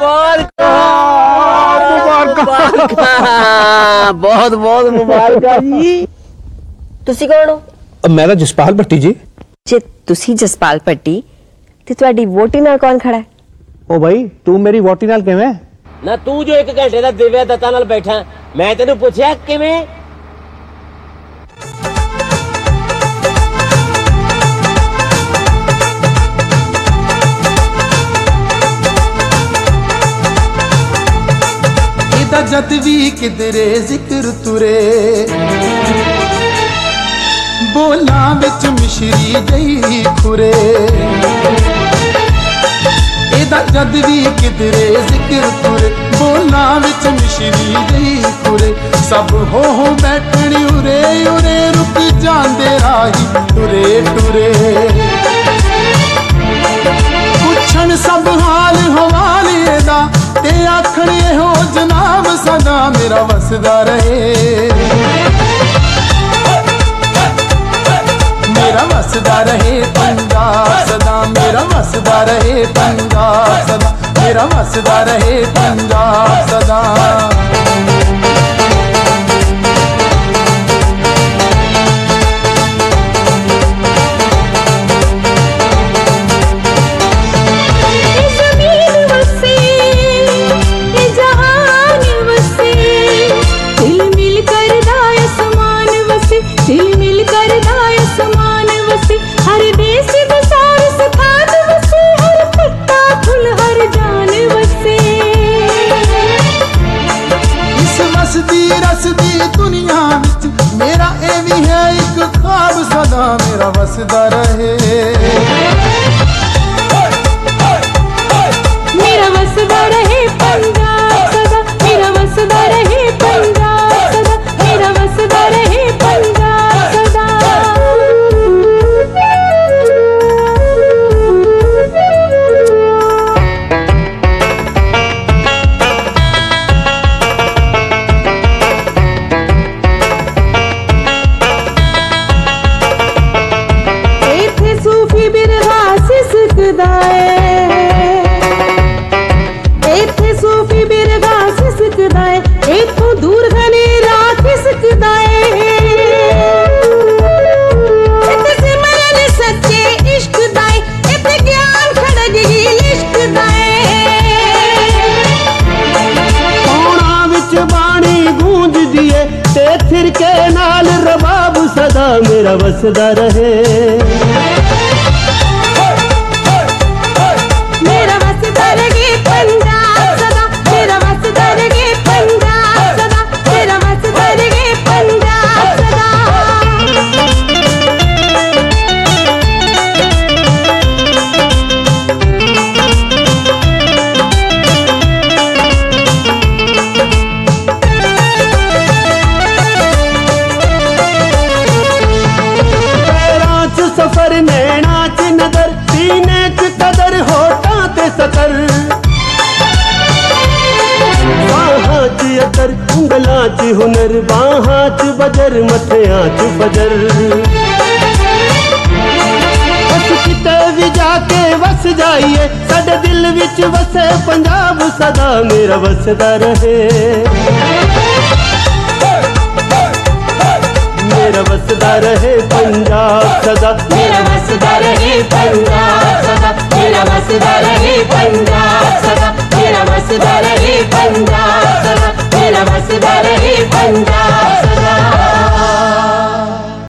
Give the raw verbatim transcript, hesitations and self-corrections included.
बहुत बहुत मुबारक जी। ਤੁਸੀਂ ਕੌਣ ਹੋ? मैं तो जसपाल भट्टी जी। ਜੇ ਤੁਸੀਂ ਜਸਪਾਲ ਭੱਟੀ ਤੇ ਤੁਹਾਡੀ ਵੋਟੀ ਨਾਲ ਕੌਣ ਖੜਾ ਹੈ? ओ भाई तू मेरी वोटी नाल किवें? ना तू जो एक घंटे का दिव्या दत्ता नाल बैठा मैं तेनू पूछया किवें? ਇਹਦਾ ਜਦ ਵੀ ਕਿਧਰੇ ਜ਼ਿਕਰ ਤੁਰੇ ਬੋਲਾਂ ਵਿੱਚ ਮਿਸ਼ਰੀ ਜਈ ਖੁਰੇ ਇਹਦਾ ਜਦ ਵੀ ਕਿਧਰੇ ਜ਼ਿਕਰ ਤੁਰੇ ਬੋਲਾਂ ਵਿੱਚ ਮਿਸ਼ਰੀ ਜਈ ਖੁਰੇ ਸਭ ਹੋ ਹੋ ਬੈਠਣ ਉਰੇ ਉਰੇ ਰੁਕ ਜਾਂਦੇ ਰਾਹੀ ਟੁਰੇ ਟੁਰੇ ਪੁੱਛਣ ਸਭ ਹਾਲ ਹਵਾਲੇ ਦਾ ਤੇ ਆਖਣ ਇਹੋ ਜਨਾਬ ਸਦਾ ਮੇਰਾ ਵਸਦਾ ਰਹੇ मेरा वसदा रहे पंजाब सदा मेरा वसदा रहे पंजाब सदा मेरा वसदा रहे पंजाब सदा मेरा वसदा रहे मेरा वसदा रहे पंजाब सदा मेरा वसदा रहे पंजाब सदा मेरा वसदा रहे पंजाब सदा मेरा वसदा रहे मेरा वसदा रहे पंजाब सदा मेरा वसदा रहे पंजाब सदा मेरा वसदा रहे पंजाब सदा सफर नैना च नजर सीने च कदर होठां ते सतर बाहां च अतर उंगलां च हुनर बाहां च बजर मथियां च बजर बस किते भी जाके वस जाइए साडे दिल विच वसे पंजाब सदा मेरा वसदा रहे मेरा वसदा रहे पंजाब सदा मेरा वसदा रहे पंजाब सदा मेरा वसदा रहे पंजाब सदा मेरा वसदा रहे पंजाब सदा मेरा वसदा रहे पंजाब